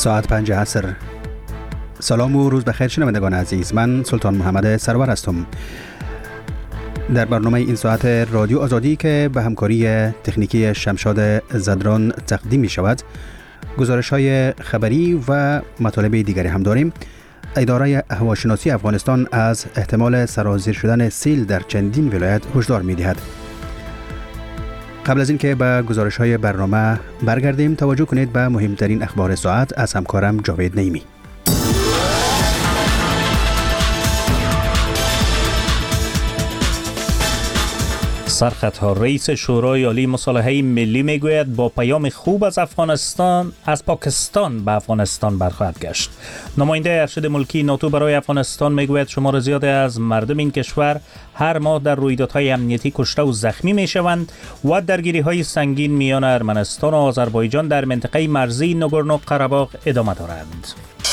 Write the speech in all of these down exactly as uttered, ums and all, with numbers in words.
ساعت پنج عصر. سلام و روز بخیر شنوندگان عزیز، من سلطان محمد سرور هستم. در برنامه این ساعت رادیو آزادی که به همکاری تکنیکی شمشاد زدران تقدیم می شود، گزارش های خبری و مطالب دیگری هم داریم. اداره هواشناسی افغانستان از احتمال سرازیر شدن سیل در چندین ولایت هشدار می دهد. قبل از اینکه به گزارش های برنامه برگردیم، توجه کنید به مهمترین اخبار ساعت از همکارم جاوید نعیمی. سرخطها رئیس شورای عالی مصالحه ملی میگوید با پیام خوب از افغانستان از پاکستان به افغانستان برخواهد گشت. نماینده ارشد ملکی ناتو برای افغانستان میگوید شمار زیادی از مردم این کشور هر ماه در رویدادهای امنیتی کشته و زخمی میشوند و درگیری‌های سنگین میان ارمنستان و آذربایجان در منطقه مرزی ناگورنو قره‌باغ ادامه دارند.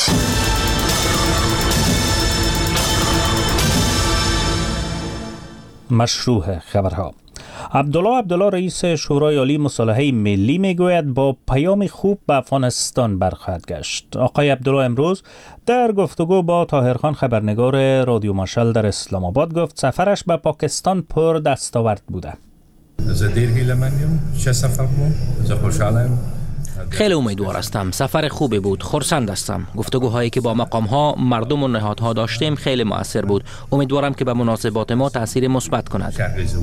مشروع خبرها. عبدالله عبدالله رئیس شورای عالی مصالحه ملی میگوید با پیام خوب به افغانستان برخواهد گشت. آقای عبدالله امروز در گفتگو با طاهرخان خبرنگار رادیو مشعل در اسلام آباد گفت سفرش به پاکستان پر دستاورد بوده. خیلی امیدوار هستم. سفر خوبی بود. خرسند هستم. گفتگوهایی که با مقام‌ها، مردم و نهادها داشتیم خیلی مؤثر بود. امیدوارم که به مناسبات ما تأثیر مثبت کند.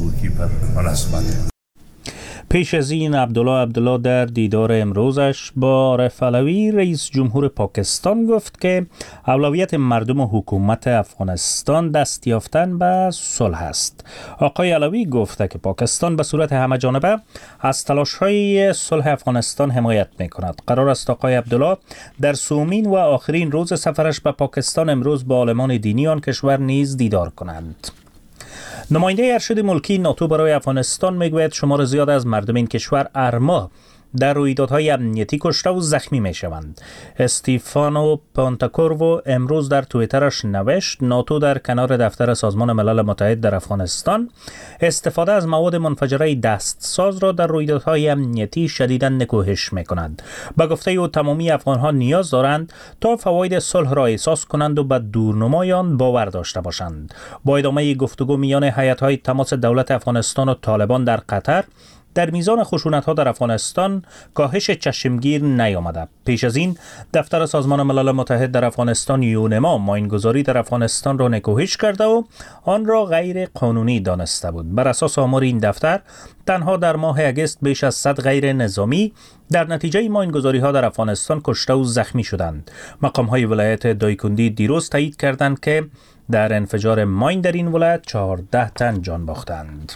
پیش از این عبدالله عبدالله در دیدار امروزش با عارف علوی رئیس جمهور پاکستان گفت که اولویت مردم و حکومت افغانستان دست یافتن به صلح است. آقای علوی گفته که پاکستان به صورت همه جانبه از تلاش‌های صلح افغانستان حمایت می‌کند. قرار است آقای عبدالله در سومین و آخرین روز سفرش به پاکستان امروز با عالمان دینی آن کشور نیز دیدار کنند. نماینده ارشد ملکی ناتو برای افغانستان میگوید شمار زیاد از مردم این کشور هر ماه در رویدادهای امنیتی کشته و زخمی می شوند. استیفانو پانتاکورو امروز در توییترش نوشت ناتو در کنار دفتر سازمان ملل متحد در افغانستان استفاده از مواد منفجره دستساز را در رویدادهای امنیتی شدیداً نکوهش می کند. به گفته او تمامی افغانها نیاز دارند تا فواید صلح را احساس کنند و به دورنمایان باور داشته باشند. با ادامه گفتگو میان هیئت‌های تماس دولت افغانستان و طالبان در قطر در میزان خشونت‌ها در افغانستان کاهش چشمگیر نیامده. پیش از این دفتر سازمان ملل متحد در افغانستان یونما ماینگذاری در افغانستان را نکوهش کرده و آن را غیر قانونی دانسته بود. بر اساس آمار این دفتر تنها در ماه اگست بیش از صد غیر نظامی در نتیجه ماینگذاری‌ها در افغانستان کشته و زخمی شدند. مقام‌های ولایت دایکندی دیروز تایید کردند که در انفجار ماین در این ولایت چهارده تن جان باختند.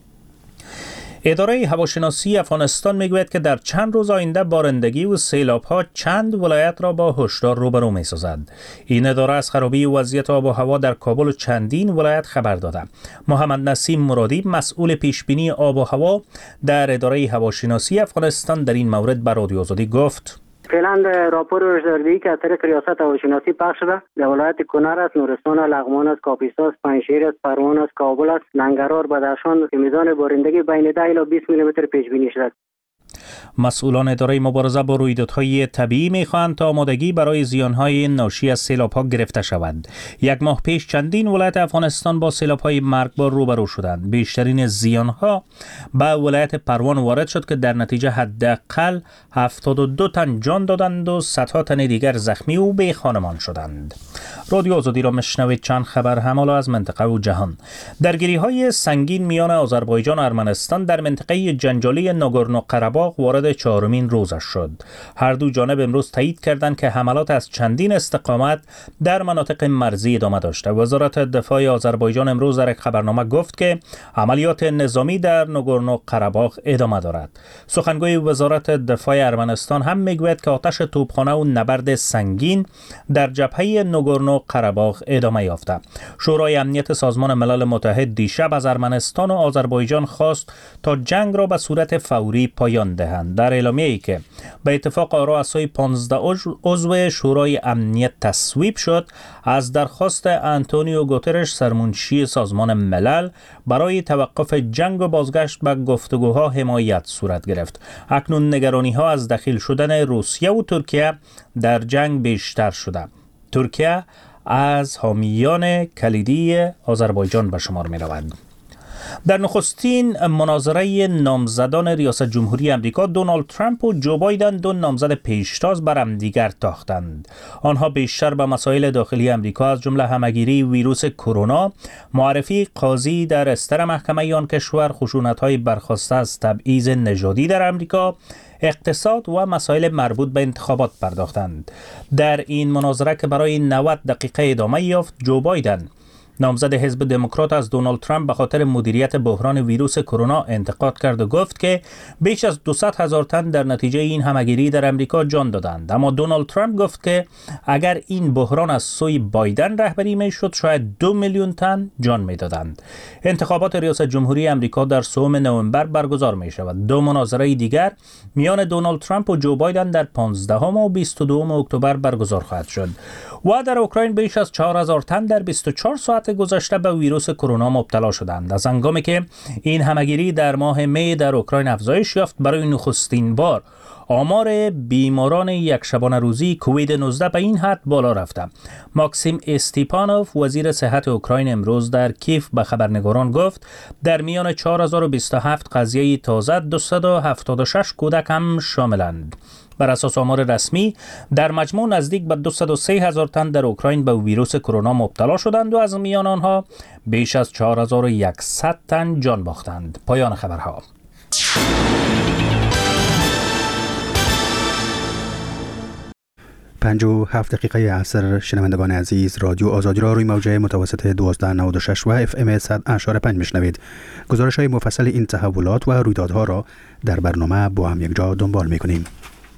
اداره هواشناسی افغانستان میگوید که در چند روز آینده بارندگی و سیلاب‌ها چند ولایت را با هشدار روبرو می‌سازد. این اداره از خرابی وضعیت آب و هوا در کابل و چندین ولایت خبر داده. محمد نسیم مرادی مسئول پیشبینی آب و هوا در اداره هواشناسی افغانستان در این مورد به رادیو آزادی گفت: فعلا راپور هشداردهی که از طریق ریاست هواشناسی پخش شده در ولایت کنر است، نورستان است، لغمان است، کاپیسا است، پنجشیر است، پروان است، کابل است، لنگرهار، بدخشان که میزان بارندگی بین ده الی بیست میلیمتر پیش بینی شده. مسئولان اداره مبارزه با رویدادهای طبیعی می‌خواهند تا آمادگی برای زیان‌های ناشی از سیلاب‌ها گرفته شود. یک ماه پیش چندین ولایت افغانستان با سیلاب‌های مرگبار روبرو شدند. بیشترین زیان‌ها به ولایت پروان وارد شد که در نتیجه حداقل هفتاد و دو تن جان دادند و صدها تن دیگر زخمی و بی خانمان شدند. رادیو آزادی را میشنوید. چند خبر همالا از منطقه و جهان. درگیری‌های سنگین میان آذربایجان و ارمنستان در منطقه جنجالی ناگورنو قره‌باغ وارد چهارمین روزش شد. هر دو جانب امروز تایید کردند که حملات از چندین استقامت در مناطق مرزی ادامه داشته. وزارت دفاع آذربایجان امروز در یک خبرنامه گفت که عملیات نظامی در ناگورنو قره‌باغ ادامه دارد. سخنگوی وزارت دفاع ارمنستان هم میگوید که آتش توپخانه و نبرد سنگین در جبهه ناگورنو قره‌باغ ادامه یافته. شورای امنیت سازمان ملل متحد دیشب از ارمنستان و آذربایجان خواست تا جنگ را به صورت فوری پایان دهد. دهند. در اعلامیه‌ای که به اتفاق رؤسای پانزده عضو شورای امنیت تصویب شد، از درخواست آنتونیو گوترش سرمنشی سازمان ملل برای توقف جنگ و بازگشت به گفتگوها حمایت صورت گرفت. اکنون نگرانی‌ها از دخیل شدن روسیه و ترکیه در جنگ بیشتر شده. ترکیه از حامیان کلیدی آذربایجان به شمار می رود. در نخستین مناظره نامزدان ریاست جمهوری امریکا، دونالد ترامپ و جو بایدن دو نامزد پیشتاز بر هم دیگر تاختند. آنها بیشتر به مسائل داخلی امریکا از جمله همهگیری ویروس کرونا، معرفی قاضی در استر محکمه آن کشور، خشونت‌های برخاسته از تبعیض نژادی در امریکا، اقتصاد و مسائل مربوط به انتخابات پرداختند. در این مناظره که برای نود دقیقه ادامه یافت، جو بایدن نامزد حزب دموکرات از دونالد ترامپ به خاطر مدیریت بحران ویروس کرونا انتقاد کرد و گفت که بیش از دویست هزار تن در نتیجه این همهگیری در امریکا جان دادند. اما دونالد ترامپ گفت که اگر این بحران از سوی بایدن رهبری میشد، شاید دو میلیون تن جان میدادند. انتخابات ریاست جمهوری امریکا در سوم نوامبر برگزار می شود. دو مناظره دیگر میان دونالد ترامپ و جو بایدن در پانزدهم و بیست و دوم اکتبر برگزار خواهد شد. و در اوکراین بیش از چهار هزار تن در بیست و چهار ساعت گذشته به ویروس کرونا مبتلا شدند. از هنگامی که این همهگیری در ماه می در اوکراین افزایش یافت، برای نخستین بار آمار بیماران یک شبانه روزی کووید نوزده به این حد بالا رفته. ماکسیم استیپانوف وزیر صحت اوکراین امروز در کیف به خبرنگاران گفت در میان چهار هزار و بیست و هفت قضیه تازه دویست و هفتاد و شش کودک هم شاملند. بر اساس آمار رسمی در مجموع نزدیک به دویست و سه هزار تن در اوکراین به ویروس کرونا مبتلا شدند و از میان آنها بیش از چهار هزار و صد تن جان باختند. پایان خبرها. پنج و هفت دقیقه عصر. شنوندگان عزیز، رادیو آزادی را روی موجه متوسط دوازده نود و شش و اف ام صد و اشاره پنج میشنوید. گزارش های مفصل این تحولات و رویدادها را در برنامه با هم یک جا دنبال میکنیم.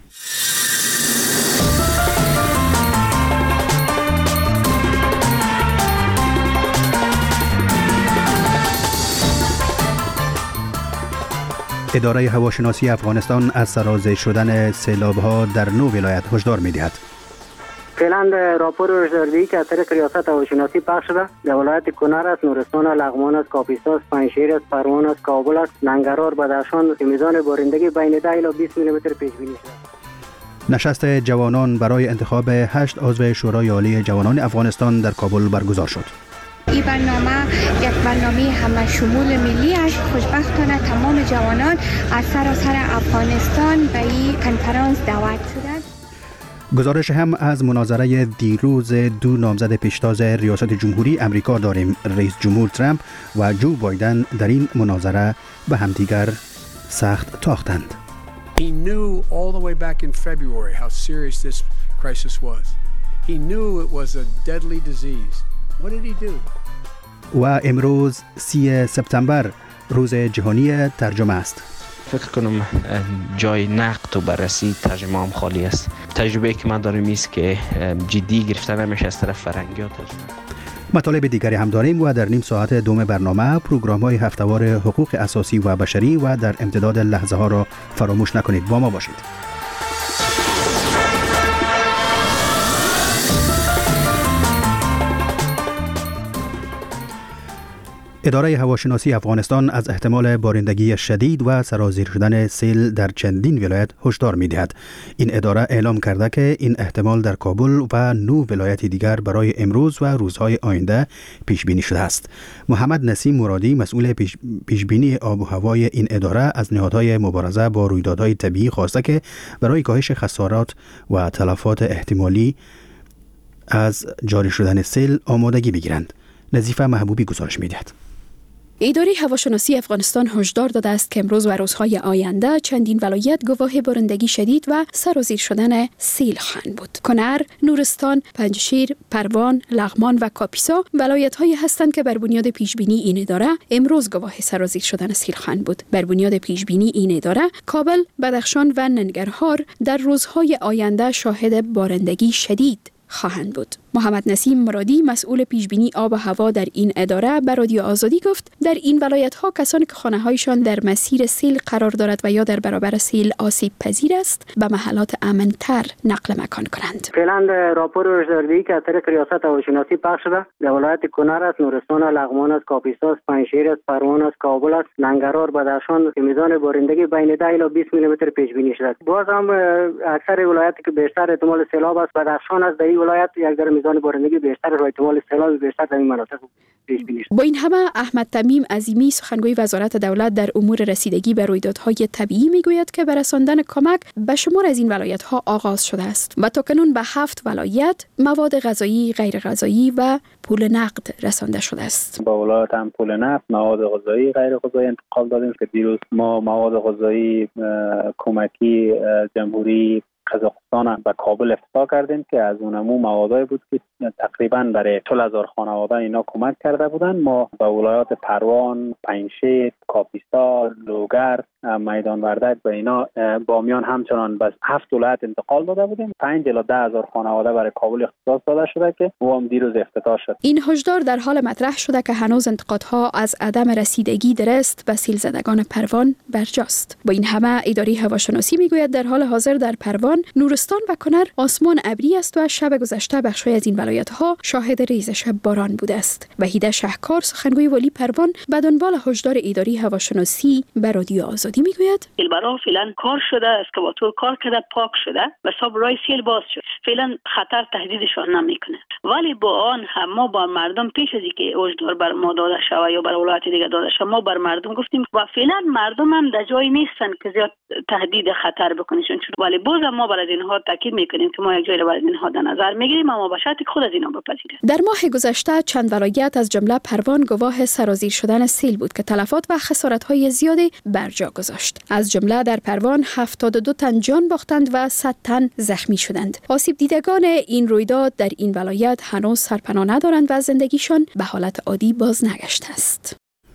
اداره هواشناسی افغانستان از سرازیر شدن سیلاب‌ها در نو ولایت هشدار می‌دهد. فعلا راپور هشداردهی که از طریق ریاست هواشناسی پخش شده در ولایت کنر است، نورستان، لغمان است، کاپیسا است، پنجشیر است، پروان است، کابل است، ننگرهار، بدخشان که میزان بارندگی بین ده الی بیست میلیمتر پیش بینی شده. نشست جوانان برای انتخاب هشت عضو شورای عالی جوانان افغانستان در کابل برگزار شد. این برنامه یک برنامه همه شمول ملی است. خوشبختانه تمام جوانان از سراسر افغانستان به این کنفرانس دعوت شدند. گزارش هم از مناظره دیروز دو نامزد پیشتاز ریاست جمهوری امریکا داریم. رئیس جمهور ترامپ و جو بایدن در این مناظره به همدیگر سخت تاختند. He knew all the way back in February how serious this crisis was. He knew it was a deadly disease. What did he do? و امروز سی سپتامبر روز جهانی ترجمه است. فکر کنم جای نقد و بررسی ترجمه هم خالی است. تجربه که من دارم است که جدی گرفته نمیشه از طرف فرنگی ها ترجمه. مطالب دیگری هم داریم و در نیم ساعت دوم برنامه پروگرام های هفته‌وار حقوق اساسی و بشری و در امتداد لحظه ها را فراموش نکنید. با ما باشید. اداره هواشناسی افغانستان از احتمال بارندگی شدید و سرازیر شدن سیل در چندین ولایت هشدار می‌دهد. این اداره اعلام کرده که این احتمال در کابل و نو ولایت دیگر برای امروز و روزهای آینده پیش بینی شده است. محمد نسیم مرادی مسئول پیش, پیش بینی آب و هوای این اداره از نهادهای مبارزه با رویدادهای طبیعی خواسته که برای کاهش خسارات و تلفات احتمالی از جاری شدن سیل آمادگی بگیرند. نظیفه محبوبی گزارش می‌دهد. اداره هواشناسی افغانستان هشدار داده است که امروز و روزهای آینده چندین ولایت گواه بارندگی شدید و سرازیر شدن سیل خواهند بود. کنر، نورستان، پنجشیر، پروان، لغمان و کاپیسا ولایت‌هایی هستند که بر بنیاد پیشبینی این اداره امروز گواه سرازیر شدن سیل خواهند بود. بر بنیاد پیشبینی این اداره، کابل، بدخشان و ننگرهار در روزهای آینده شاهد بارندگی شدید خواهند بود. محمد نسیم مرادی مسئول پیشبینی آب و هوا در این اداره به رادیو آزادی گفت در این ولایت‌ها کسانی که خانه‌هایشان در مسیر سیل قرار دارد و یا در برابر سیل آسیب پذیر است به محلات امن‌تر نقل مکان کنند. فعلا راپور هشداردهی که از طریق ریاست هواشناسی پخش شده در ولایت کنر است، نورستان، لغمان است، کاپیسا است، پنجشیر است، پروان است، کابل است، لنگرهار، بدخشان که میزان بارندگی بین ده الی بیست میلی متر پیش بینی شده. باز هم اکثر ولایاتی که بیشتر احتمال سیلاب است بدخشان است، در این ولایت یک در میزان بارندگی بیشتر و احتمال سیلاب بیشتر در این مناطق پیش بینی شده. با این همه احمد تمیم عظیمی سخنگوی وزارت دولت در امور رسیدگی به رویدادهای طبیعی میگوید که برساندن کمک به شمار از این ولایت‌ها آغاز شده است و تاکنون به هفت ولایت مواد غذایی، غیر غذایی و پول نقد رسانده شده است. با ولایت هم پول نقد، مواد غذایی، غیر غذایی انتقال دادیم که دیروز ما مواد غذایی کمکی جمهوری قزاقستان به کابل افتتاح کردیم که از اونمو موادی بود که تقریبا برای چهل هزار خانواده اینا کمک کرده بودن. ما به ولایات پروان، پنجشیر، کاپیسا، لوگر، میدان وردک و اینا بامیان همچنان به هفت ولایت انتقال داده بودیم. پنج الی ده هزار خانواده برای کابل اختصاص داده شده که او هم دیروز افتتاح شد. این هشدار در حال مطرح شده که هنوز انتقادها از عدم رسیدگی درست به سیل زدگان پروان برجاست. با این همه اداره هواشناسی میگوید در حال حاضر در پروان، نورستان و کنر آسمان ابری است و شب گذشته بخشی از این ولایت‌ها شاهد ریزش باران بوده است. وحیده شهکار سخنگوی ولی پروان به دنبال هشدار اداره هواشناسی به رادیو آزادی میگوید سیل برا فعلا کار شده، اسکواتور کار کرده، پاک شده و ساب رای سیل باز شد. فعلا خطر تهدیدشان نمیکنه، ولی با آن هم ما با مردم پیش از اینکه هشدار بر ما داده شود یا بر ولایت دیگه داده شود ما بر مردم گفتیم و فعلا مردم هم در جای نیستن که زیاد تهدید خطر بکنیشون، ولی باز ما بر از اینها تاکید میکنیم که ما یک جای را بر اینها در نظر میگیریم اما با شرطی خود از اینا بپذیره. در ماه گذشته چند ولایت از جمله پروان گواه سرازیر شدن سیل بود که تلفات و خسارت‌های زیادی بر جا گذاشت. از جمله در پروان هفتاد و دو تن جان باختند و صد تن زخمی شدند. آسیب دیدگان این رویداد در این ولایت هنوز سرپناه ندارند و زندگیشان به حالت عادی باز نگشته است.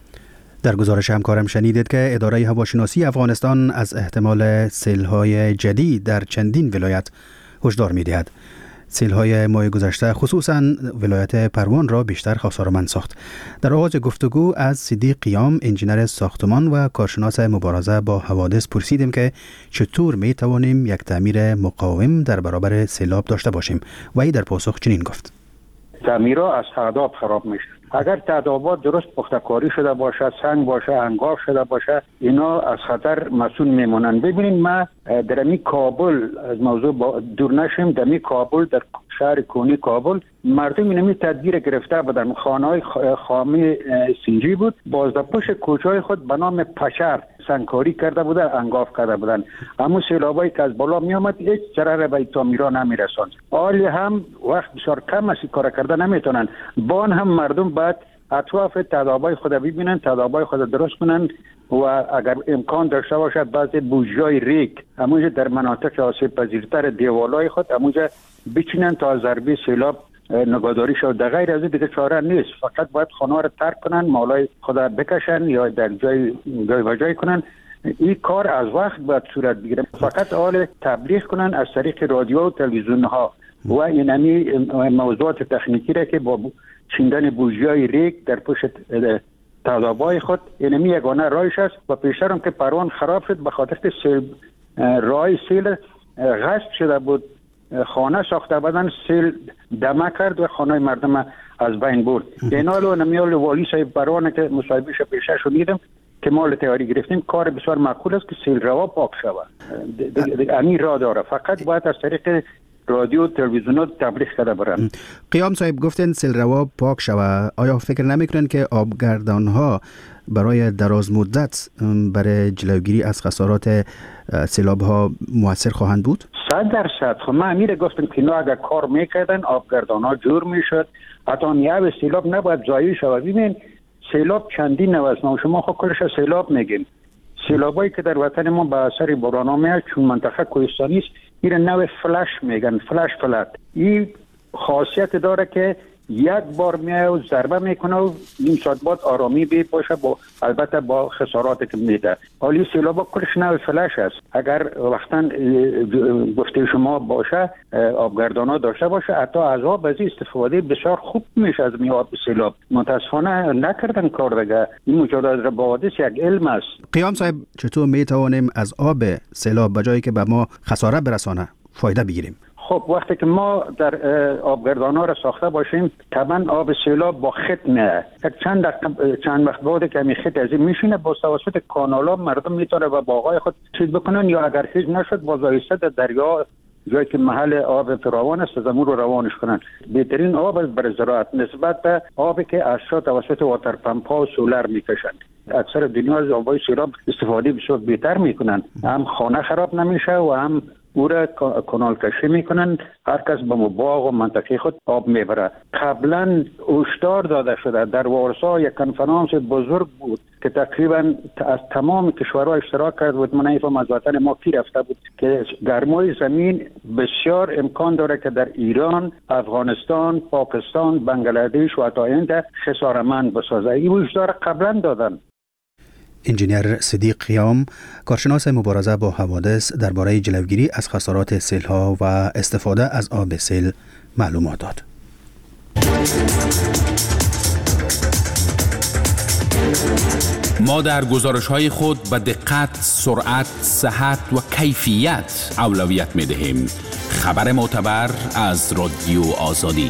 در گزارش همکارم شنیدید که اداره هواشناسی افغانستان از احتمال سیل‌های جدید در چندین ولایت هشدار می‌دهد. سیل‌های ماه گذشته خصوصاً ولایت پروان را بیشتر خسارتمند ساخت. در آغاز گفتگو از صدیق قیام، انجینر ساختمان و کارشناس مبارزه با حوادث پرسیدیم که چطور می توانیم یک تعمیر مقاوم در برابر سیلاب داشته باشیم و ای در پاسخ چنین گفت: تعمیرها از تعداد خراب میشه. اگر تعدادات درست پخته‌کاری شده باشه، سنگ باشه، انگار شده باشه، اینا از خطر مسئول میمونن. ببینید ما در امی کابل از موضوع دور نشیم، در امی کابل در شهر کونی کابل مردم اینمی تدبیر گرفته بودن. خانه‌های خامی سنجی بود، باز در پشت کوچه‌های خود به نام پشر سنگکاری کرده بودن، انگاف کرده بودن. اما سیلابایی که از بالا می آمد هیچ ضرر به تعمیرها نمی رساند. حالی هم وقت بسیار کم است کار کرده نمیتونن. با آن هم مردم باید اطراف تدابای خود ببینن، تدابای خود درست کنن و اگر امکان داشته باشد بعضی بوجای ریک همونجا در مناطق آسیب پذیرتر دیوالای خود همونجا بچینن تا ضربه سیلاب نگهداری شد. در غیر از این دیگه چاره نیست. فقط باید خانه را ترک کنن، مالای خود بکشن یا در جای جای و جای کنن. این کار از وقت باید صورت بگیره. فقط حال تبلیغ کنن از طریق رادیو و تلویزیون ها و اینمی موضوعات تکنیکی را که با چیندن بوجیای ریک در پشت تدابای خود اینمی یگانه رایش است. و پیشتر هم که پروان خراب شد به خاطر سیل رای سیل غصب شده بود، خانه ساخته بودن، سیل دمه کرد و خانه مردم از بین برد. اینالو نمیال والی صاحب پروانه که مصاحبهش پیشه شدیدم که مال تیاری گرفتیم، کار بسیار معقول است که سیل روا پاک شود. امیر را داره، فقط باید از طریق رادیو تلویزیونات تبلیغ کرده برن. قیام صاحب گفتن سیل روا پاک شود. آیا فکر نمیکنن که آبگردان ها برای دراز مدت برای جلوگیری از خسارات سیلاب ها مؤثر خواهند بود؟ صد درصد. خب من امیر گفتم که اینا اگر کار میکردن آبگردان ها جور میشد، حتی نیاب سیلاب نباید ضایع شود. ببین سیلاب چندین نوع است. ما شما خود کلش سیلاب میگیم. سیلابایی که در وطن ما به اثر باران میاد چون منطقه کوهستانی است، این نوع فلش میگن، فلش فلت. این خاصیت داره که یک بار میاد و ضربه میکنه و نیم ساعت بعد آرامی بی باشه، با البته با خساراتی که میده. حالی سیلاب کلش نوع فلش است. اگر وقتا گفته شما باشه آبگردانا داشته باشه، حتی از آب از استفاده بسیار خوب میشه از می آب سیلاب. متاسفانه نکردن کار دیگه. این مجادله با حوادث یک علم است. قیام صاحب، چطور میتوانیم از آب سیلاب بجایی که به ما خساره برسانه فایده بگیریم؟ خب وقتی که ما در آبگردانا را ساخته باشیم، طبعا آب سیلاب با خط نه یک چند چند وقت بعد که می خط از این میشینه، با توسط کانالا مردم میتونه و باغای خود چیز بکنن، یا اگر چیز نشد با آهسته در دریا جایی که محل آب فراوان است از امور رو روانش کنن. بهترین آب است برای زراعت نسبت به آبی که از توسط واتر پمپ ها و سولر میکشند. اکثر دنیا از آبای سیلاب استفاده بسیار بهتر میکنن، هم خانه خراب نمیشه و هم او را کانال کشی میکنن. هر کس به باغ و منطقه خود آب میبره. قبلا هشدار داده شده در وارسا یک کنفرانس بزرگ بود که تقریبا از تمام کشورها اشتراک کرد بود. من نمیفهم از وطن ما کی رفته بود که گرمای زمین بسیار امکان داره که در ایران، افغانستان، پاکستان، بنگلادش و حتی هند خسارمند بسازه. این هشدار قبلا دادن. انجینیر صدیق قیام، کارشناس مبارزه با حوادث، درباره جلوگیری از خسارات سیل‌ها و استفاده از آب سیل معلومات داد. ما در گزارش‌های خود به دقت، سرعت، صحت و کیفیت اولویت می‌دهیم. خبر معتبر از رادیو آزادی.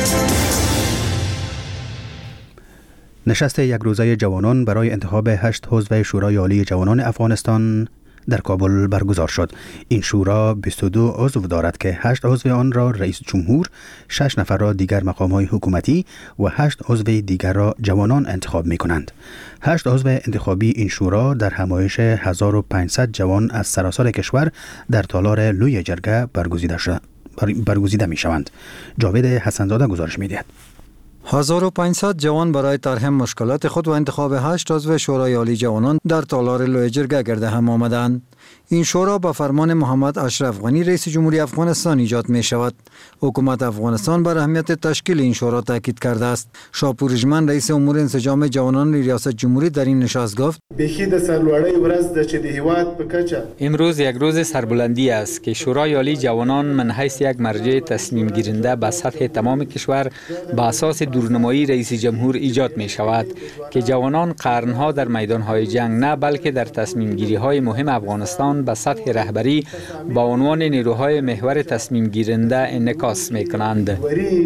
نشست یک روزه جوانان برای انتخاب هشت عضو شورای عالی جوانان افغانستان در کابل برگزار شد. این شورا بیست و دو عضو دارد که هشت عضو آن را رئیس جمهور، شش نفر را دیگر مقام‌های حکومتی و هشت عضو دیگر را جوانان انتخاب می کنند. هشت عضو انتخابی این شورا در همایش هزار و پانصد جوان از سراسر کشور در تالار لوی جرگه برگزیده شد برگزیده می شوند. جاوید حسنزاده گزارش می دهد. هزار و پانصد جوان برای طرح مشکلات خود و انتخاب هشت عضو شورای عالی جوانان در تالار لوی جرگه گرده هم آمدند. این شورا با فرمان محمد اشرف غنی رئیس جمهوری افغانستان ایجاد می شود. حکومت افغانستان بر اهمیت تشکیل این شورا تاکید کرده است. شاپور رژمن رئیس امور انسجام جوانان ریاست جمهوری در این نشست گفت: امروز یک روز سربلندی است که شورای عالی جوانان من حیث یک مرجع تصمیم گیرنده به سطح تمام کشور به اساس دورنمایی رئیس جمهور ایجاد می شود که جوانان قرنها در میدانهای جنگ نه بلکه در تصمیم گیری های مهم افغانستان به سطح رهبری با عنوان نیروهای محور تصمیم گیرنده انعکاس می کنند.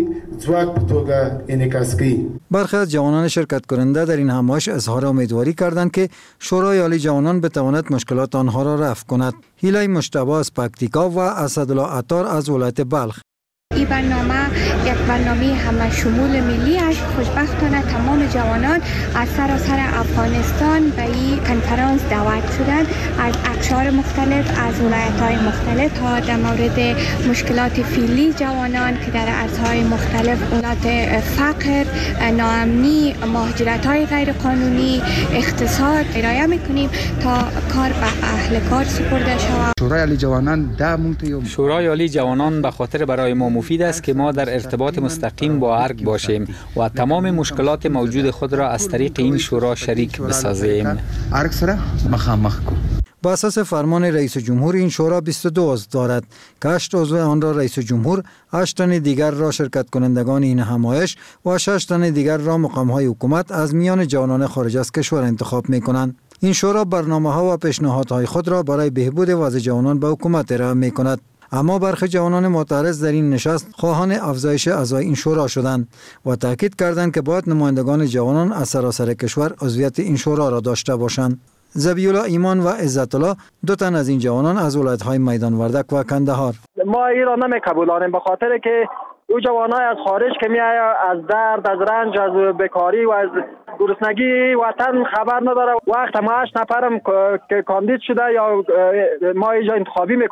برخی از جوانان شرکت کننده در این همایش اظهار امیدواری کردند که شورای عالی جوانان بتواند مشکلات آنها را رفع کند. هیلای مجتبی از پکتیکا و اسدالله عطار از ولایت بلخ: این برنامه یک برنامه همه شمول ملی است. خوشبختانه تمام جوانان از سراسر افغانستان به این کنفرانس دعوت شدند، از اقشار مختلف، از ولایت‌های مختلف تا در مورد مشکلات فعلی جوانان که در عرصه‌های مختلف، مشکلات فقر، ناامنی، مهاجرت‌های غیرقانونی، اقتصاد ارائه می‌کنیم تا کار به اهل کار سپرده شود. شورای عالی جوانان دعم شورای عالی جوانان به خاطر برای ما مفید است که ما در ارتباط مستقیم با ارگ باشیم و تمام مشکلات موجود خود را از طریق این شورا شریک بسازیم. ارگ سره مخامخ کو. با اساس فرمان رئیس جمهور این شورا بیست و دو عضو دارد که هشت عضو آن را رئیس جمهور، هشت تن دیگر را شرکت کنندگان این همایش و شش تن دیگر را مقام‌های حکومت از میان جوانان خارج از کشور انتخاب می‌کنند. این شورا برنامه‌ها و پیشنهادهای خود را برای بهبود وضع جوانان به حکومت ارائه می‌کند. اما برخی جوانان معترض در این نشست خواهان افزایش اعضای این شورا شدند و تاکید کردند که باید نمایندگان جوانان از سراسر کشور عضویت این شورا را داشته باشند. ذبیح‌الله ایمان و عزت الله، دو تن از این جوانان از ولایت‌های میدان وردک و کندهار: ما این را نمی‌قبولانیم به خاطر که او جوانای از خارج که میآید از درد، از رنج، از بیکاری و از گرسنگی وطن خبر نداره. وقت ما هشت نفرم که کاندید شده یا ما اینجا انتخابی میکنیم،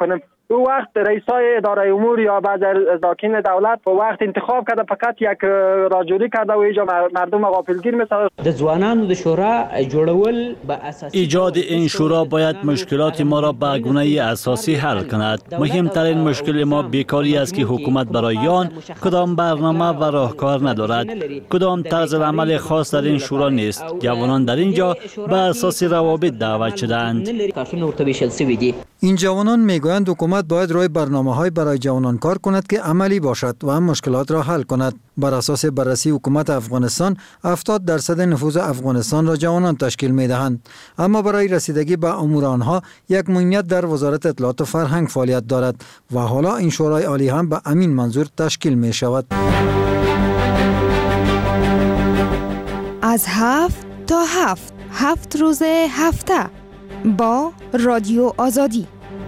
او وقت رئیسای اداره امور یا بعض ارکان دولت په وقت انتخاب کرده فقط یک راجوری کرده و اینجا مردم غافلگیر مثلا د ځوانانو د شورا جوړول به اساسی ایجاد این شورا باید مشکلات ما را به گونه اساسی حل کند. مهمترین مشکل ما بیکاری است که حکومت برای آن کدام برنامه و راهکار ندارد. کدام طرز عمل خاص در این شورا نیست. جوانان در اینجا به اساس روابط دعوت شدند. این جوانان میگویند حکومت باید روی برنامه‌های برای جوانان کار کند که عملی باشد و هم مشکلات را حل کند. بر اساس بررسی حکومت افغانستان هفتاد درصد نفوذ افغانستان را جوانان تشکیل می‌دهند، اما برای رسیدگی به امور آنها یک موقعیت در وزارت اطلاعات و فرهنگ فعالیت دارد و حالا این شورای عالی هم به همین منظور تشکیل می شود. از هفت تا هفت هفت روز هفته با رادیو آزادی.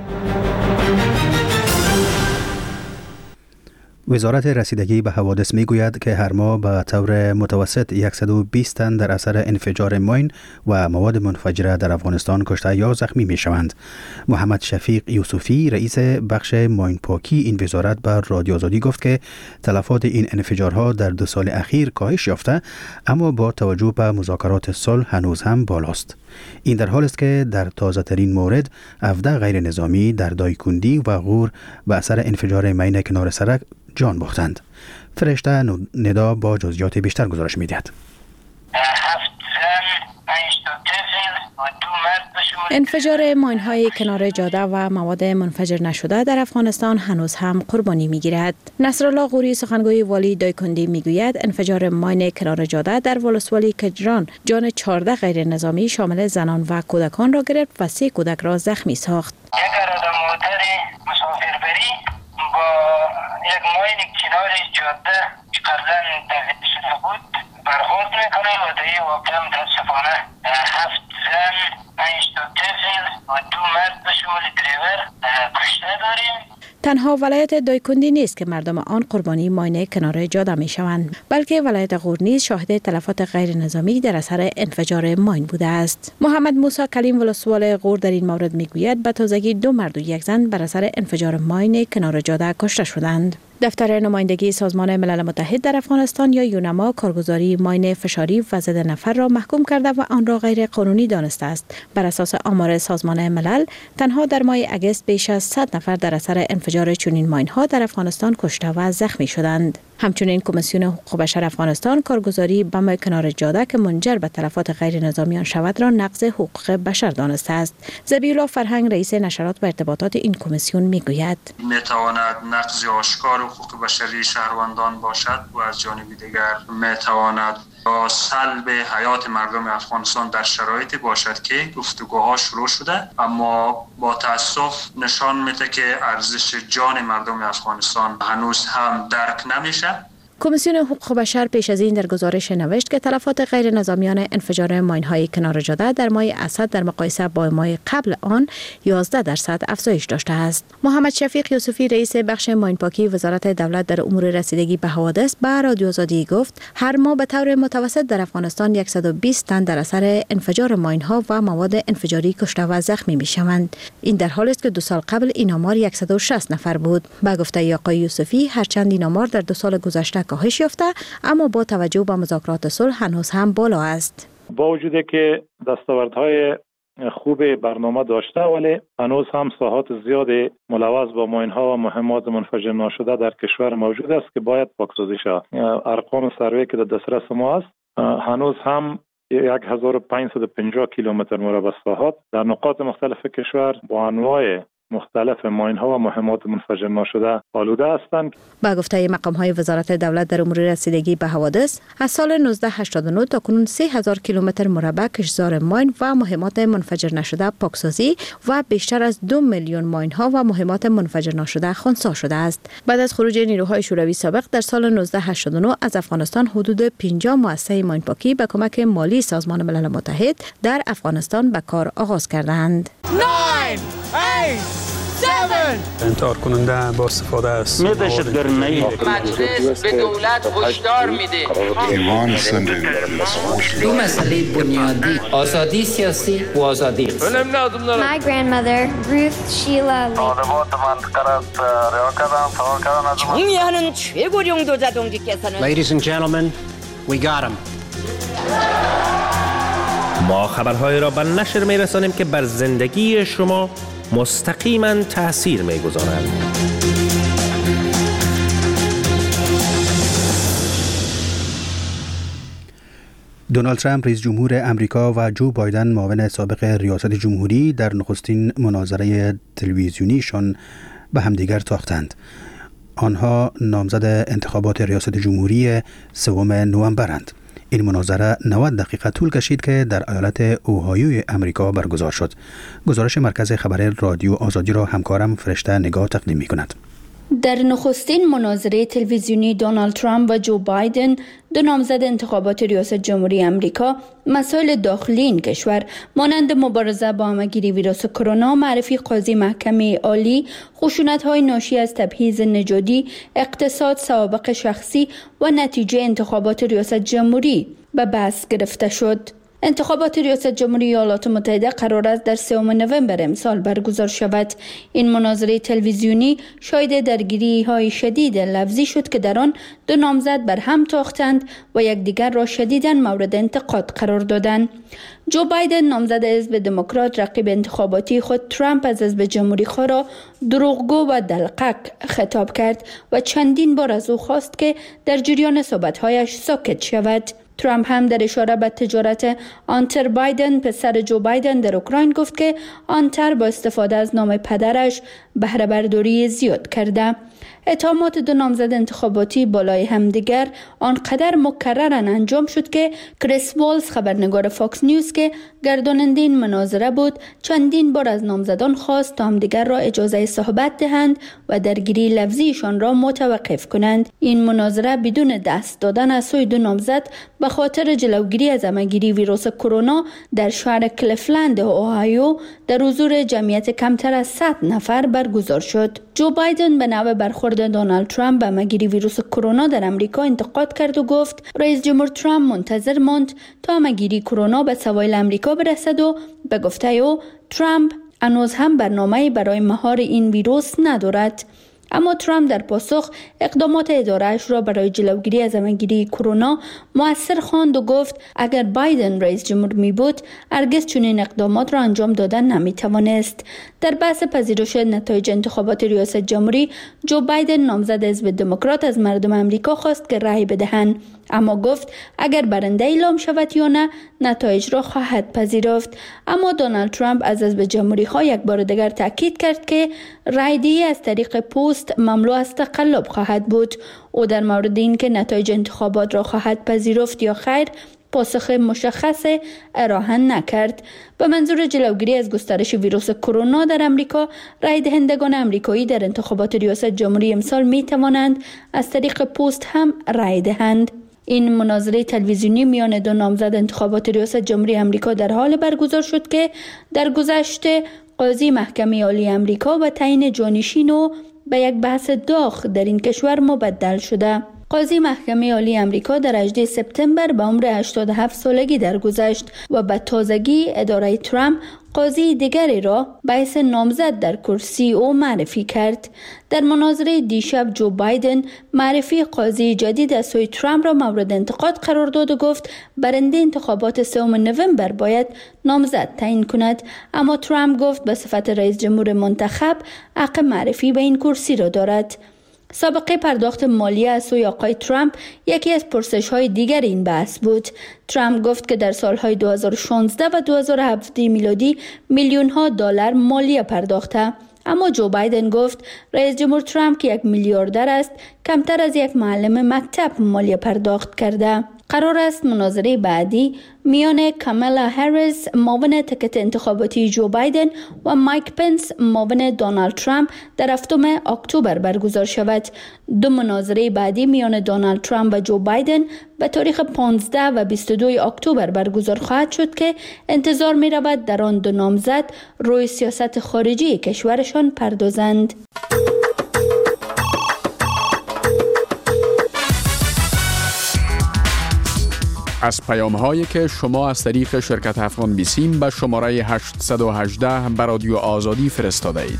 وزارت رسیدگی به حوادث می گوید که هر ماه به طور متوسط صد و بیست تن در اثر انفجار ماین و مواد منفجره در افغانستان کشته یا زخمی می شوند. محمد شفیق یوسفی رئیس بخش ماین پاکی این وزارت به رادیو آزادی گفت که تلفات این انفجارها در دو سال اخیر کاهش یافته، اما با توجه به مذاکرات صلح هنوز هم بالاست. این در حال است که در تازه ترین مورد هفده غیر نظامی در دایکندی و غور به اثر انفجار ماین کنار سرک جان باختند. فرشته ندا با جزئیات بیشتر گزارش می‌دهد. انفجار ماین‌های کنار جاده و مواد منفجر نشده در افغانستان هنوز هم قربانی می‌گیرد. نصرالله غوری سخنگوی والی دایکندی می‌گوید انفجار ماین کنار جاده در ولسوالی کجران جان چهارده غیر نظامی شامل زنان و کودکان را گرفت و سه کودک را زخمی ساخت. یک عرض موتر مسافربری با یک ماین کنار جاده که قبلا تهدید شده بود برخورد میکنه و در این واقعه متاسفانه هفت زن، پنج تا طفل و دو مرد به شمول دریور کشته داریم. تنها ولایت دایکندی نیست که مردم آن قربانی ماین کنار جاده می شوند، بلکه ولایت غور نیز شاهد تلفات غیر نظامی در اثر انفجار ماین بوده است. محمد موسی کلیم ولسوال غور در این مورد می گوید به تازگی دو مرد و یک زن بر اثر انفجار ماین کنار جاده کشته شدند. دفتر نمایندگی سازمان ملل متحد در افغانستان یا یونما کارگزاری ماین فشاری و ضد نفر را محکوم کرده و آن را غیر قانونی دانسته است. بر اساس آمار سازمان ملل تنها در ماه اگست بیش از صد نفر در اثر انفجار چنین ماین ها در افغانستان کشته و زخمی شدند. همچنین کمیسیون حقوق بشر افغانستان کارگزاری بم کنار جاده که منجر به تلفات غیر نظامیان شود را نقض حقوق بشر دانسته است. ذبیح‌الله فرهنگ رئیس نشرات و ارتباطات این کمیسیون میگوید میتواند نقض آشکار حقوق بشری شهروندان باشد و از جانب دیگر میتواند با سلب حیات مردم افغانستان در شرایطی باشد که گفتگوها شروع شده، اما با تاسف نشان میده که ارزش جان مردم افغانستان هنوز هم درک نمیشه. کمیسیون حقوق بشر پیش از این در گزارش نوشت که تلفات غیر نظامیان انفجار ماین‌های کنار جاده در ماه اسد در مقایسه با ماه قبل آن یازده درصد افزایش داشته است. محمد شفیق یوسفی رئیس بخش ماین پاکی وزارت دولت در امور رسیدگی به حوادث به رادیو آزادی گفت هر ماه به طور متوسط در افغانستان صد و بیست تن در اثر انفجار ماین‌ها و مواد انفجاری کشته و زخمی می‌شوند. این در حالی است که دو سال قبل این آمار صد و شصت نفر بود. به گفته آقای یوسفی هرچند این آمار در دو سال گذشته کاهش یافته، اما با توجه به مذاکرات صلح هنوز هم بالا است. با وجودی که دستاوردهای خوب برنامه داشته ولی هنوز هم ساحات زیاد ملوث با ماین‌ها و مهمات منفجر ناشده در کشور موجود است که باید پاکسازی شود. ارقام سروی که در دسترس ما است هنوز هم هزار و پانصد و پنجاه کیلومتر مربع ساحات در نقاط مختلف کشور با انواع مختلف ماین‌ها و مهمات منفجر ناشده آلوده هستند. با گفته مقام‌های وزارت دولت در امور رسیدگی به حوادث از سال نوزده هشتاد و نه تا کنون سه هزار کیلومتر مربع کشتزار ماین و مهمات منفجر نشده پاکسازی و بیشتر از دو میلیون ماین‌ها و مهمات منفجر ناشده خنثی شده است. بعد از خروج نیروهای شوروی سابق در سال نوزده هشتاد و نه از افغانستان حدود پنجاه مؤسسه ماین پاکی به کمک مالی سازمان ملل متحد در افغانستان به کار آغاز کردند. nine, eight, انتحار کننده با استفاده از مجلس به دولت هشدار میده دو مسئله بنیادی آزادی سیاسی و آزادی اقتصادی. My grandmother Ruth Sheila Lee. 총리하는 최고령도 자동직께서는 Ladies and gentlemen, we got him. ما خبرهای را به نشر می‌رسانیم که بر زندگی شما مستقیما تأثیر می‌گذارند. دونالد ترامپ رئیس جمهور امریکا و جو بایدن معاون سابق ریاست جمهوری در نخستین مناظره تلویزیونیشان به همدیگر تاختند. آنها نامزد انتخابات ریاست جمهوری سوم نوامبرند. این مناظره نود دقیقه طول کشید که در ایالت اوهایوی امریکا برگزار شد. گزارش مرکز خبر رادیو آزادی را همکارم فرشته نگاه تقدیم می کند. در نخستین مناظره تلویزیونی دونالد ترامپ و جو بایدن، دو نامزد انتخابات ریاست جمهوری امریکا، مسائل داخلی این کشور مانند مبارزه با همه‌گیری ویروس کرونا، معرفی قاضی محکمه عالی، خشونت‌های ناشی از تبعیض نژادی، اقتصاد، سوابق شخصی و نتیجه انتخابات ریاست جمهوری به بحث گرفته شد. انتخابات ریاست جمهوری ایالات متحده قرار است در سوم نوامبر امسال برگزار شود. این مناظره تلویزیونی شاهد درگیری‌های شدید لفظی شد که در آن دو نامزد بر هم تاختند و یکدیگر را شدیداً مورد انتقاد قرار دادند. جو بایدن نامزد حزب دموکرات رقیب انتخاباتی خود ترامپ از حزب جمهوری خواه را دروغگو و دلقک خطاب کرد و چندین بار از او خواست که در جریان صحبت‌هایش ساکت شود. ترامپ هم در اشاره به تجارت آنتر بایدن پسر جو بایدن در اوکراین گفت که آنتر با استفاده از نام پدرش بهره برداری زیاد کرده. اتهامات دو نامزد انتخاباتی بالای همدیگر آنقدر مکررن انجام شد که کریس والز خبرنگار فاکس نیوز که گرداننده این مناظره بود چندین بار از نامزدان خواست تا همدیگر را اجازه صحبت دهند و درگیری لفظیشان را متوقف کنند. این مناظره بدون دست دادن از سوی دو نامزد به خاطر جلوگیری از همه‌گیری ویروس کرونا در شهر کلیفلند اوهایو در حضور جمعیت کمتر از صد نفر برگزار شد. جو بایدن به نوع برخورد دونالد ترامپ به همه‌گیری ویروس کرونا در امریکا انتقاد کرد و گفت رئیس جمهور ترامپ منتظر ماند تا همه‌گیری کرونا به سواحل امریکا برسد و به گفته او ترامپ هنوز هم برنامه‌ای برای مهار این ویروس ندارد. اما ترامپ در پاسخ اقدامات اداره‌اش را برای جلوگیری از همه‌گیری کرونا مؤثر خواند و گفت اگر بایدن رئیس جمهور می بود هرگز چنین اقدامات را انجام دادن نمی توانست. در بحث پذیرش نتایج انتخابات ریاست جمهوری، جو بایدن نامزد حزب دموکرات از مردم امریکا خواست که رأی بدهند، اما گفت اگر برنده اعلام شود یا نه نتایج را خواهد پذیرفت. اما دونالد ترامپ از حزب جمهوری ها یک بار دیگر تاکید کرد که رأی‌دهی از طریق پست مملو از تقلب خواهد بود. او در مورد اینکه نتایج انتخابات را خواهد پذیرفت یا خیر پاسخ مشخص ارائه نکرد. به منظور جلوگیری از گسترش ویروس کرونا در امریکا، رای دهندگان امریکایی در انتخابات ریاست جمهوری امسال می توانند از طریق پست هم رای دهند. این مناظره تلویزیونی میان دو نامزد انتخابات ریاست جمهوری امریکا در حال برگزار شد که در گذشته قاضی محکمه عالی امریکا و تعیین جانشین و به یک بحث داغ در این کشور مبدل شده. قاضی محکمه عالی امریکا در هجدهم سپتامبر به عمر هشتاد و هفت سالگی درگذشت و به تازگی اداره ترامپ قاضی دیگری را به حیث نامزد در کرسی او معرفی کرد. در مناظره دیشب جو بایدن معرفی قاضی جدید از سوی ترامپ را مورد انتقاد قرار داد و گفت برنده انتخابات سوم نوامبر باید نامزد تعیین کند، اما ترامپ گفت به صفت رئیس جمهور منتخب حق معرفی به این کرسی را دارد. سابقه پرداخت مالیه از سوی آقای ترامپ یکی از پرسش‌های دیگر این بحث بود. ترامپ گفت که در سالهای دو هزار و شانزده و دو هزار و هفده میلادی میلیون‌ها دلار مالیه پرداخته. اما جو بایدن گفت رئیس جمهور ترامپ که یک میلیاردر است کمتر از یک معلم مکتب مالیه پرداخت کرده. قرار است مناظره بعدی میان کامالا هریس معاون تکت انتخاباتی جو بایدن و مایک پنس معاون دونالد ترامپ در هفتم اکتبر برگزار شود. دو مناظره بعدی میان دونالد ترامپ و جو بایدن به تاریخ پانزده و بیست و دو اکتبر برگزار خواهد شد که انتظار می رود در آن دو نامزد روی سیاست خارجی کشورشان پردازند. از پیام هایی که شما از طریق شرکت افغان بیسیم به شماره هشت یک هشت به رادیو آزادی فرستاده اید.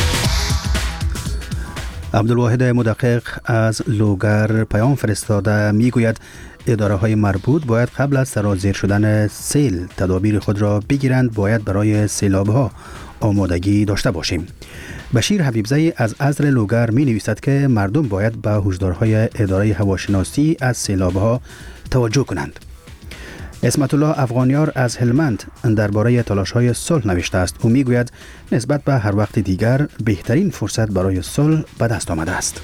عبدالواحد مدقق از لوگر پیام فرستاده می گوید اداره های مربوط باید قبل از سرازیر شدن سیل تدابیر خود را بگیرند. باید برای سیلاب ها آمادگی داشته باشیم. بشیر حبیبزی از ازر لوگر می نویسد که مردم باید به هشدارهای اداره هواشناسی از سیلاب ها توجه کنند. اسمت الله افغانیار از هلمند درباره تلاش‌های صلح نوشته است. او میگوید نسبت به هر وقت دیگر بهترین فرصت برای صلح به دست آمده است.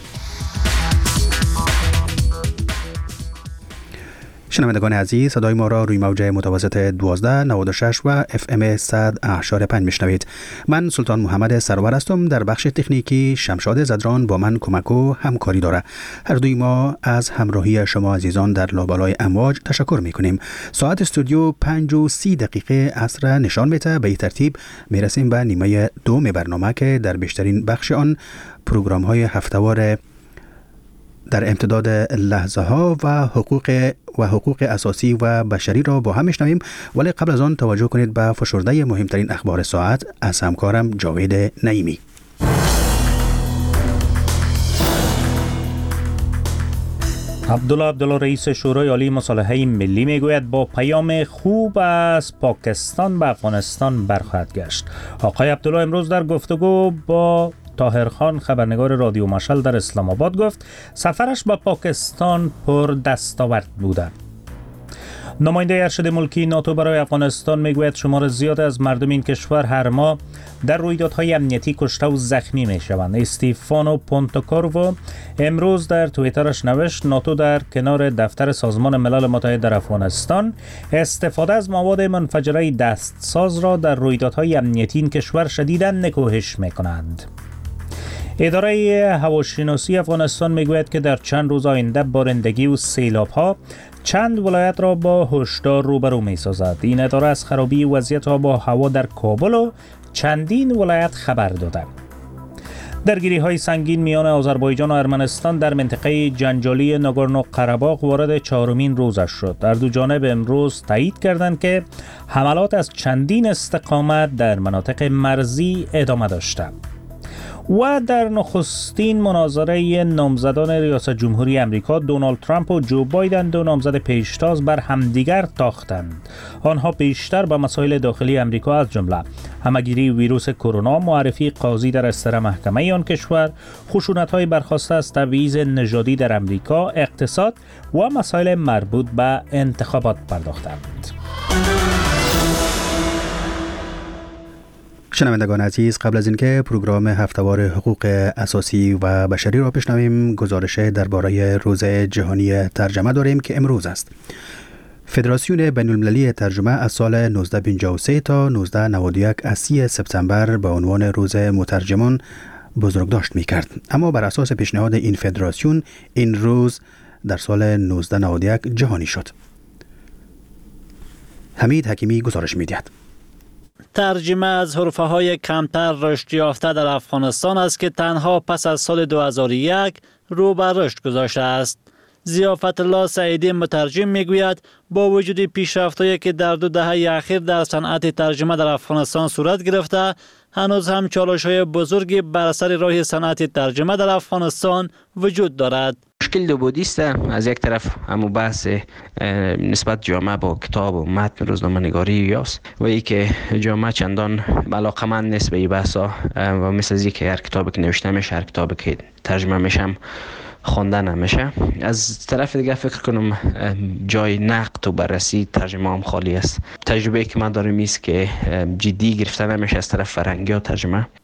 شنوندگان عزیز، صدای ما را روی موج متوسط دوازده نود و شش و اف ام صد و پنج میشنوید. من سلطان محمد سرور هستم. در بخش تکنیکی شمشاد زدران با من کمک و همکاری داره. هر دوی ما از همراهی شما عزیزان در لابلای امواج تشکر میکنیم. ساعت استودیو پنج و سی دقیقه عصر نشان میده. به این ترتیب میرسیم به نیمه دوم برنامه که در بیشترین بخش آن پروگرام های هفته‌وار در امتداد لحظه ها و حقوق و حقوق اساسی و بشری را با هم میشنویم. ولی قبل از آن توجه کنید به فشرده مهمترین اخبار ساعت از همکارم جاوید نعیمی. عبدالله عبدالله رئیس شورای عالی مصالحه ملی میگوید با پیام خوب از پاکستان به افغانستان برخواهد گشت. آقای عبدالله امروز در گفتگو با طاهرخان خبرنگار رادیو مشعل در اسلام آباد گفت سفرش به پاکستان پر دستاورد بوده. نماینده ارشد ملکی ناتو برای افغانستان میگوید شمار زیاد از مردم این کشور هر ماه در رویدادهای امنیتی کشته و زخمی میشوند. استیفانو پونتوکورو امروز در توییترش نوشت ناتو در کنار دفتر سازمان ملل متحد در افغانستان استفاده از مواد منفجره دستساز را در رویدادهای امنیتی این کشور شدیداً نکوهش میکنند. اداره هواشناسی افغانستان میگوید که در چند روز آینده بارندگی و سیلاب ها چند ولایت را با هشدار روبرو می سازد. این اداره از خرابی وضعیت آب و هوا در کابل و چندین ولایت خبر داده. درگیری های سنگین میان آذربایجان و ارمنستان در منطقه جنجالی ناگورنو قره‌باغ وارد چهارمین روزش شد. در دو جانب امروز تایید کردند که حملات از چندین استقامت در مناطق مرزی ادامه داشته. و در نخستین مناظره نامزدان ریاست جمهوری امریکا دونالد ترامپ و جو بایدن دو نامزد پیشتاز بر همدیگر تاختند. آنها بیشتر به مسائل داخلی امریکا از جمله همه‌گیری ویروس کرونا، معرفی قاضی در استر محکمه آن کشور، خشونت‌های برخاسته از تبعیض نژادی در امریکا، اقتصاد و مسائل مربوط به انتخابات پرداختند. شنوندگان عزیز، قبل از اینکه پروگرام هفته‌وار حقوق اساسی و بشری را بشنویم، گزارش درباره روز جهانی ترجمه داریم که امروز است. فدراسیون بین المللی ترجمه از سال نوزده پنجاه و سه تا نوزده نود و یک از سی سپتامبر به عنوان روز مترجمان بزرگداشت می‌کرد. اما بر اساس پیشنهاد این فدراسیون این روز در سال نوزده نود و یک جهانی شد. حمید حکیمی گزارش می‌دهد. ترجمه از حرفه های کمتر رشد یافته در افغانستان است که تنها پس از سال دو هزار و یک رو به رشد گذاشته است. ضیافت الله سعیدی مترجم میگوید با وجود پیشرفت‌هایی که در دو دهه اخیر در صنعت ترجمه در افغانستان صورت گرفته، هنوز هم چالش‌های بزرگی بر سر راه صنعت ترجمه در افغانستان وجود دارد. مشکل دو بودی است. از یک طرف همو بحث نسبت جامعه با کتاب و متن روزنامه نگاری است و ای که جامعه چندان علاقمند نیست به این بحثا و مثل از که هر کتابی که نوشته میشه، هر کتابی که ترجمه میشه خوانده نمیشه. از طرف دیگه فکر کنم جای نقد و بررسی ترجمه هم خالی است. تجربه که من دارم است که جدی گرفته نمیشه از طرف فرهنگی و ترجمه.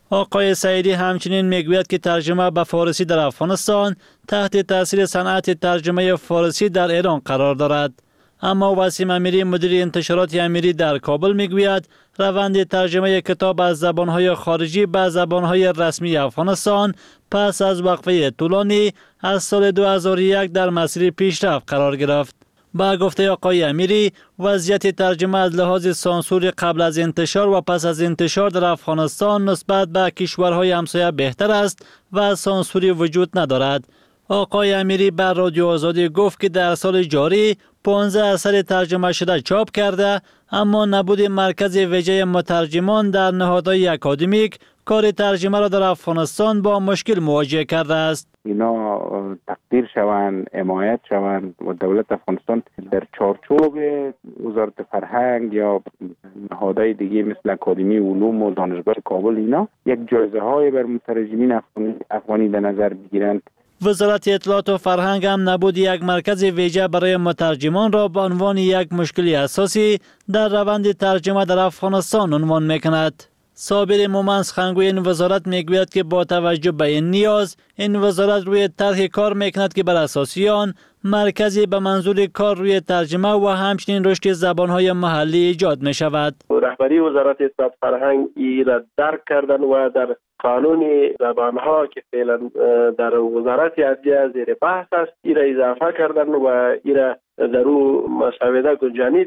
آقای سعیدی همچنین میگوید که ترجمه به فارسی در افغانستان تحت تاثیر صنعت ترجمه فارسی در ایران قرار دارد. اما وسیم امیری مدیر انتشارات امیری در کابل میگوید روند ترجمه کتاب از زبانهای خارجی به زبانهای رسمی افغانستان پس از وقفه طولانی از سال دو هزار و یک در مسیر پیشرفت قرار گرفت. با گفته آقای امیری وضعیت ترجمه از لحاظ سانسور قبل از انتشار و پس از انتشار در افغانستان نسبت به کشورهای همسایه بهتر است و سانسوری وجود ندارد. آقای امیری بر رادیو آزادی گفت که در سال جاری پانزده اثر ترجمه شده چاپ کرده، اما نبود مرکز ویژه مترجمان در نهادهای اکادمیک کار ترجمه را در افغانستان با مشکل مواجه کرده است. اینا تقدیر شوند، حمایت شوند و دولت افغانستان در چارچوب وزارت فرهنگ یا نهادهای دیگه مثل اکادمی علوم و دانشگاه کابل اینا یک جایزه های بر مترجمین افغانی, افغانی در نظر بگیرند. وزارت اطلاعات و فرهنگ هم نبود یک مرکز ویژه برای مترجمان را به عنوان یک مشکل اساسی در روند ترجمه در افغانستان عنوان میکند. صابر مومنس خنگوی این وزارت میگوید که با توجه به این نیاز این وزارت روی طرح کار میکند که بر اساس آن مرکزی به منظور کار روی ترجمه و همچنین رشد زبانهای محلی ایجاد می شود. رهبری وزارت اطلاعات فرهنگ این را درک کردن و در قانون زبانها که فعلا در وزارت عدلیه زیر بحث است این را اضافه کردن و این را در او مسوده گنجانی